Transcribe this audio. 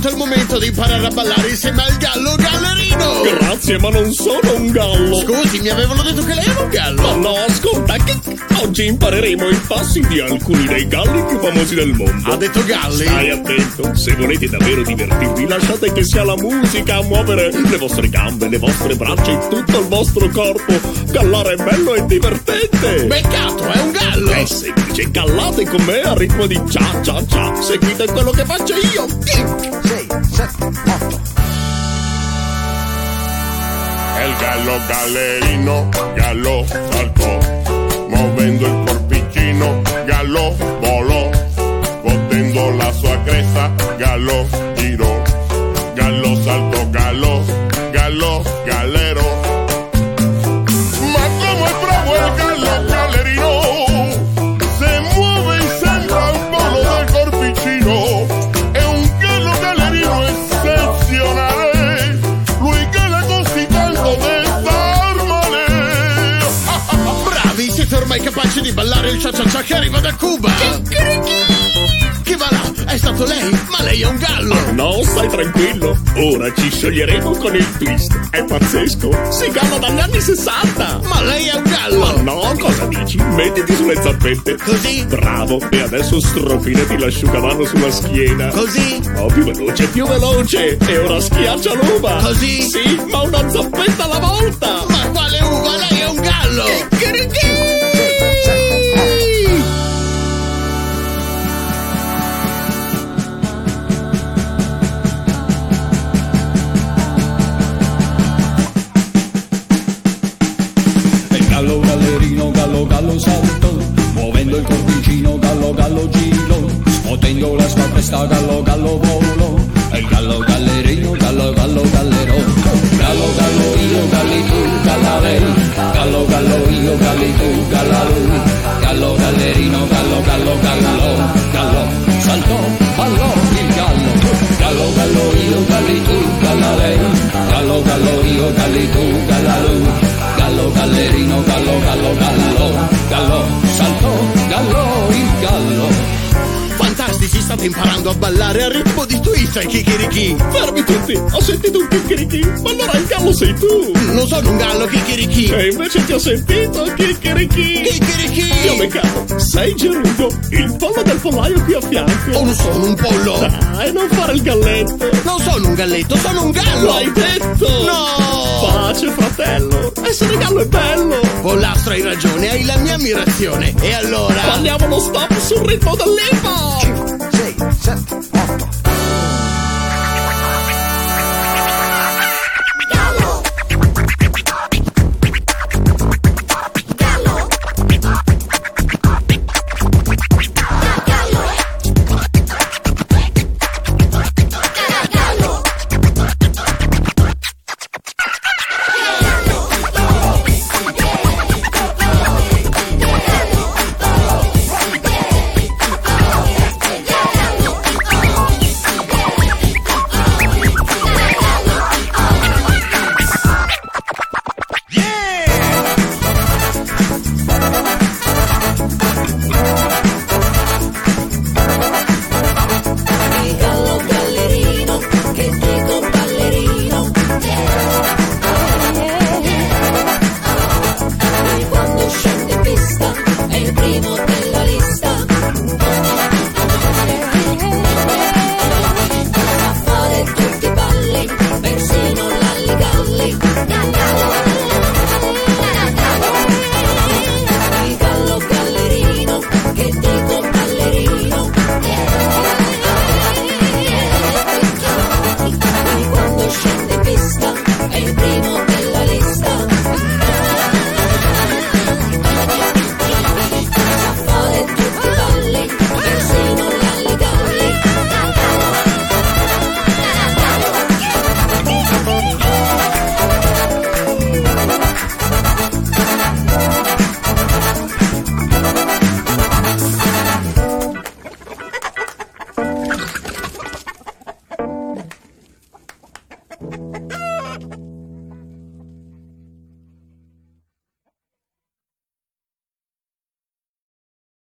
giunto il momento di imparare a ballare insieme al gallo gallerino. Grazie, ma non sono un gallo. Scusi, mi avevano detto che lei era un gallo. Ma no, ascolta, che oggi impareremo i passi di alcuni dei galli più famosi del mondo. Ha detto galli? Stai attento, se volete davvero divertirvi, lasciate che sia la musica a muovere le vostre gambe, le vostre braccia e tutto il vostro corpo. Gallare è bello e divertente. Beccato, è un gallo. È semplice, gallate con me a ritmo di cia cia cia. Seguite quello che faccio io. 6, 7, 8. El gallo gallerino, gallo saltò, muovendo il corpicino, gallo volò, scuotendo la sua cresta, gallo girò, gallo saltò, gallo, gallo gallero. Ma como es bravo el gallo gallerino, se mueve y sembra un polo del corpicino, è un gallo gallerino eccezionale, lui che le costicando de star male. Bravi, siete ormai capaci di ballare il cha-cha-cha che arriva da Cuba. Che va là? È stato lei? Ma lei è un gallo. No, stai tranquillo. Ora ci scioglieremo con il twist. È pazzesco. Si galla dagli anni 60. Ma lei è un gallo. Ma no, cosa dici? Mettiti sulle zappette. Così? Bravo. E adesso strofinati l'asciugamano sulla schiena. Così? Oh, più veloce, più veloce. E ora schiaccia l'uva. Così? Sì, ma una zappetta alla volta. Ma quale uva? Lei è un gallo. Gallo gallerino, gallo gallo salto, muovendo il corpicino, gallo gallo giro, scuotendo la sua cresta, gallo gallo volo, il gallo gallerino, gallo gallo gallero, gallo gallo io, galli tu, galla lei, gallo gallo io, galli tu, galla lui, gallo gallerino, gallo gallo gallo, gallo salto, ballo il gallo, gallo gallo io, galli tu, galla lei, gallo gallo io, galli tu, galla lui, gallo gallerino, gallo gallo gallo, gallo salto, gallo il gallo. Fantastici, state imparando a ballare a ritmo di twist e chicchirichi. Fermi tutti. Ho sentito un chicchirichi. Ma allora il gallo sei tu. Non sono un gallo, chicchirichi. E invece ti ho sentito chicchirichi. Chicchirichi. Io beccavo. Sei Gerudo, il pollo del pollaio qui a fianco. Oh, non sono un pollo. Dai, non fare il galletto. Non sono un galletto, sono un gallo. L'hai detto. No. Pace, fratello. Essere gallo è bello. Pollastro, hai ragione, hai la mia ammirazione. E allora? Balliamo lo stop sul ritmo dell'hip hop. 5, 6, 7, 8.